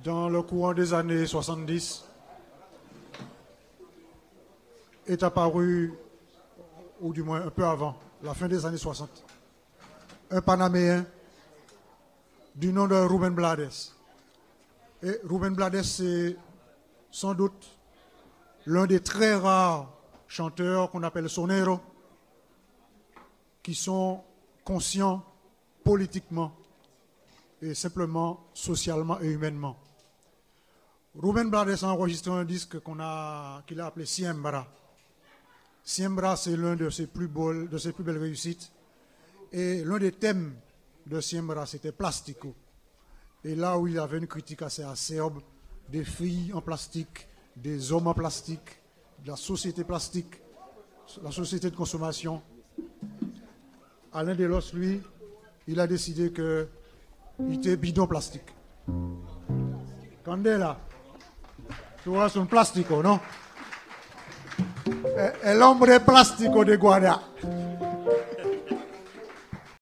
dans le courant des années 70, est apparu, ou du moins un peu avant, la fin des années 60, un Panaméen du nom de Rubén Blades. Et Rubén Blades, c'est sans doute l'un des très rares chanteurs qu'on appelle soneros, qui sont conscients politiquement et simplement socialement et humainement. Rubén Blades a enregistré un disque qu'il a appelé Siembra. Siembra, c'est l'un de ses plus belles réussites. Et l'un des thèmes de Siembra, c'était Plastico. Et là où il y avait une critique assez acerbe des filles en plastique, des hommes en plastique, de la société plastique, la société de consommation. Alain Delos, lui, il a décidé qu'il était bidon plastique. Candela, tu vois, c'est un plastico, non? El hombre plástico de Guada.